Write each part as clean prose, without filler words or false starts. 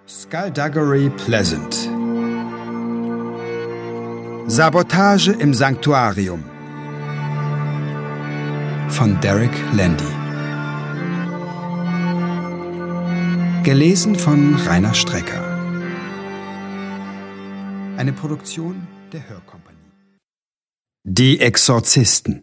Skullduggery Pleasant. Sabotage im Sanktuarium von Derek Landy. Gelesen von Rainer Strecker. Eine Produktion der Hörkompanie. Die Exorzisten.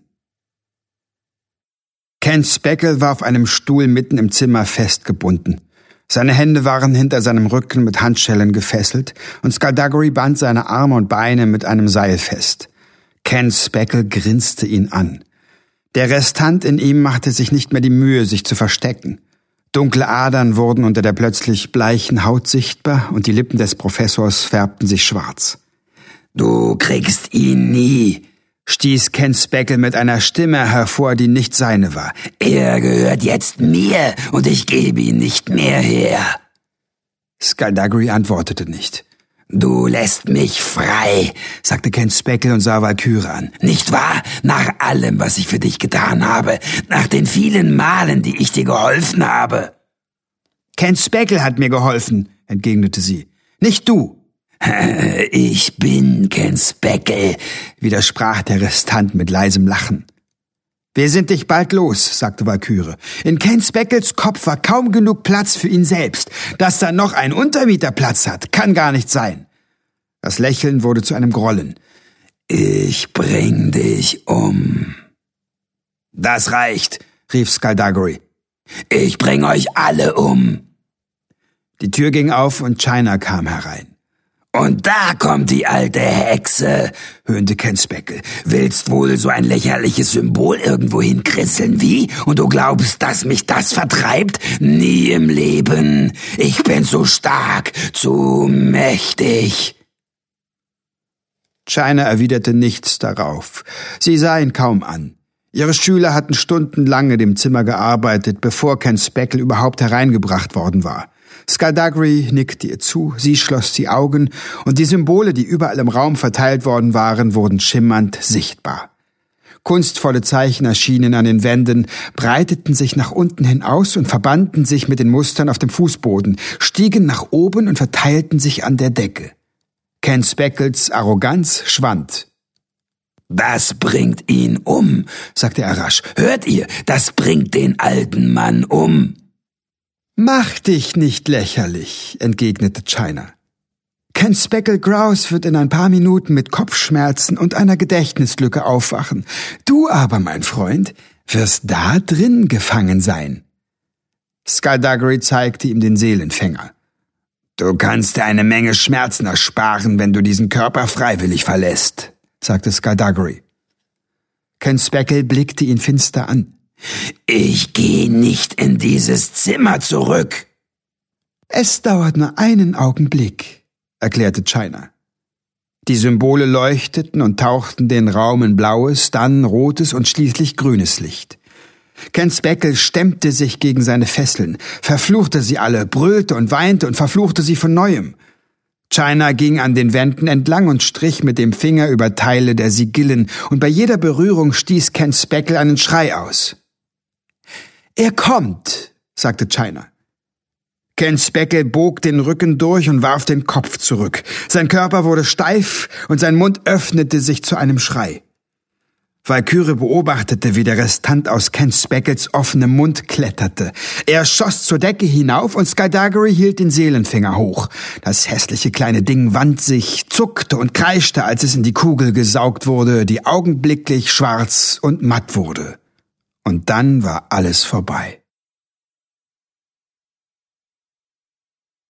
Ken Speckle war auf einem Stuhl mitten im Zimmer festgebunden. Seine Hände waren hinter seinem Rücken mit Handschellen gefesselt und Skullduggery band seine Arme und Beine mit einem Seil fest. Ken Speckle grinste ihn an. Der Restant in ihm machte sich nicht mehr die Mühe, sich zu verstecken. Dunkle Adern wurden unter der plötzlich bleichen Haut sichtbar und die Lippen des Professors färbten sich schwarz. »Du kriegst ihn nie«, stieß Ken Speckle mit einer Stimme hervor, die nicht seine war. »Er gehört jetzt mir und ich gebe ihn nicht mehr her.« Skullduggery antwortete nicht. »Du lässt mich frei«, sagte Ken Speckle und sah Walküre an. »Nicht wahr? Nach allem, was ich für dich getan habe, nach den vielen Malen, die ich dir geholfen habe.« »Ken Speckle hat mir geholfen«, entgegnete sie. »Nicht du.« »Ich bin Ken Speckle«, widersprach der Restant mit leisem Lachen. »Wir sind dich bald los«, sagte Walküre. »In Ken Speckles Kopf war kaum genug Platz für ihn selbst. Dass da noch ein Untermieter Platz hat, kann gar nicht sein.« Das Lächeln wurde zu einem Grollen. »Ich bring dich um.« »Das reicht«, rief Skullduggery. »Ich bring euch alle um.« Die Tür ging auf und China kam herein. »Und da kommt die alte Hexe«, höhnte Ken Speckle. »Willst wohl so ein lächerliches Symbol irgendwo hinkrisseln, wie? Und du glaubst, dass mich das vertreibt? Nie im Leben. Ich bin zu stark, zu mächtig.« China erwiderte nichts darauf. Sie sah ihn kaum an. Ihre Schüler hatten stundenlang in dem Zimmer gearbeitet, bevor Ken Speckle überhaupt hereingebracht worden war. Skullduggery nickte ihr zu, sie schloss die Augen und die Symbole, die überall im Raum verteilt worden waren, wurden schimmernd sichtbar. Kunstvolle Zeichen erschienen an den Wänden, breiteten sich nach unten hin aus und verbanden sich mit den Mustern auf dem Fußboden, stiegen nach oben und verteilten sich an der Decke. Ken Speckles Arroganz schwand. »Das bringt ihn um«, sagte er rasch. »Hört ihr, das bringt den alten Mann um.« »Mach dich nicht lächerlich«, entgegnete China. »Ken Speckle Grouse wird in ein paar Minuten mit Kopfschmerzen und einer Gedächtnislücke aufwachen. Du aber, mein Freund, wirst da drin gefangen sein.« Skullduggery zeigte ihm den Seelenfänger. »Du kannst dir eine Menge Schmerzen ersparen, wenn du diesen Körper freiwillig verlässt«, sagte Skullduggery. Ken Speckle blickte ihn finster an. »Ich gehe nicht in dieses Zimmer zurück.« »Es dauert nur einen Augenblick«, erklärte China. Die Symbole leuchteten und tauchten den Raum in blaues, dann rotes und schließlich grünes Licht. Ken Speckle stemmte sich gegen seine Fesseln, verfluchte sie alle, brüllte und weinte und verfluchte sie von Neuem. China ging an den Wänden entlang und strich mit dem Finger über Teile der Sigillen, und bei jeder Berührung stieß Ken Speckle einen Schrei aus. »Er kommt«, sagte China. Ken Speckle bog den Rücken durch und warf den Kopf zurück. Sein Körper wurde steif und sein Mund öffnete sich zu einem Schrei. Walküre beobachtete, wie der Restant aus Ken Speckles offenem Mund kletterte. Er schoss zur Decke hinauf und Skullduggery hielt den Seelenfinger hoch. Das hässliche kleine Ding wand sich, zuckte und kreischte, als es in die Kugel gesaugt wurde, die augenblicklich schwarz und matt wurde. Und dann war alles vorbei.